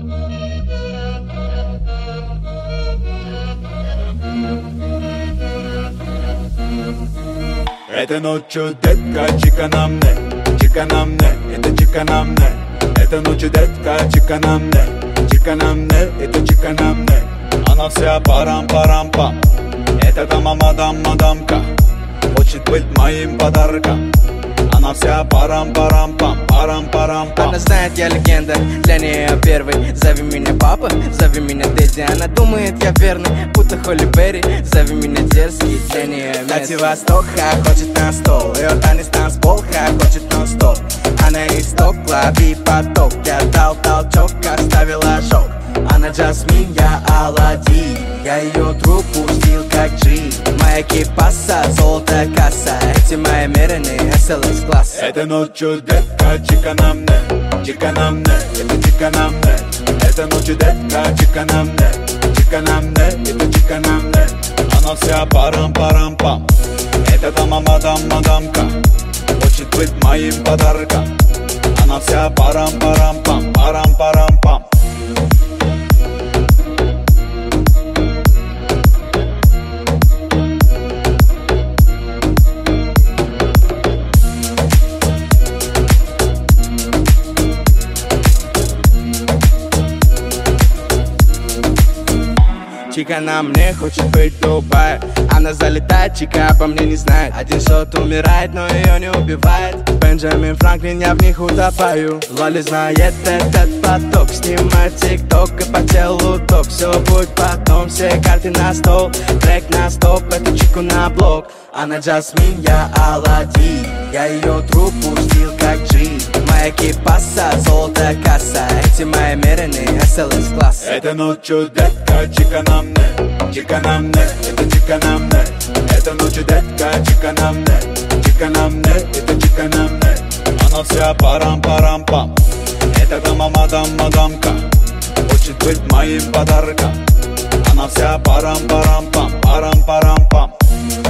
Этой ночью, детка, чика на мне, это чика на мне. Этой ночью, детка, чика на мне, это чика на мне. Она вся парам-парам-пам. Это дама, мадам-мадамка, хочет быть моим подарком. Она вся парам-парам-пам, парам-парам-пам. Она знает, я легенда, для нее первый. Зови меня папа, зови меня Дэдди. Она думает, я верный, будто Холли Берри. Зови меня дерзкий, для нее Владивосток, хочет на стол. Ее танец танцпол, хочет нон-стоп. Она исток, лови поток. Я дал толчок, оставила шок. Она Джасмин, я Аладдин. Я ее труп пустил как джин. Моя кипаса, золотая касса. Эти мои меренные SLS класс. Этой ночью, детка, чика на мне, это чика на мне. Этой ночью, детка, чика на мне, это чика на мне. Она вся парам-парам-пам. Это дама, мадам-мадамка, хочет быть моим подарком. Она вся парам-парам-пам, парам-парам-пам. Чика на мне хочет быть Дубай. Она залетает, чика обо мне не знает. Один шот умирает, но ее не убивает. Бенджамин Франклин, я в них утопаю. Лоли знает этот поток. Снимает тикток и по телу ток. Все будет потом, все карты на стол. Трек на стоп, эту чику на блок. Она Джасмин, я Аладдин. Я ее труп пустил как джин. Моя кипаса, золотая касса. Эти мои меренные SLS класс. Этой ночью, детка, чика на мне, это чика на мне. Этой ночью, детка, чика на мне, это чика на мне. Она вся парам-парам-пам. Это дама, мадам-мадамка, хочет быть моим подарком. Она вся парам-парам-пам, парам-парам-пам.